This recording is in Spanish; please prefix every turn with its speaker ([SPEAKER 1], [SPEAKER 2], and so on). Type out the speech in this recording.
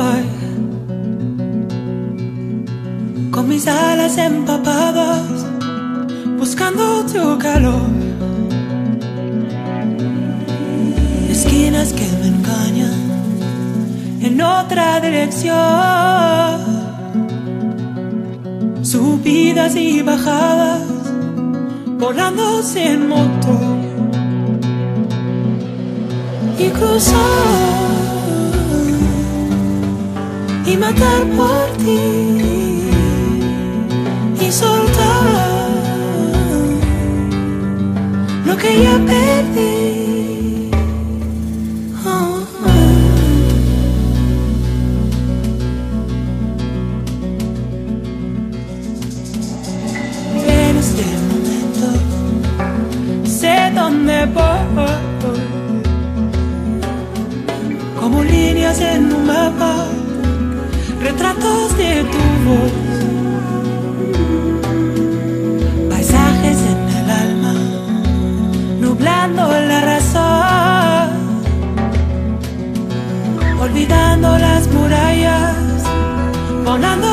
[SPEAKER 1] voy, con mis alas empapadas, buscando tu calor. Esquinas que me engañan en otra dirección, subidas y bajadas, volando sin motor. Y cruzar y matar por ti y soltar lo que ya perdí. Oh, oh. En este momento sé dónde voy, como líneas en un mapa, retratos de tu voz, paisajes en el alma, nublando la razón, olvidando las murallas, volando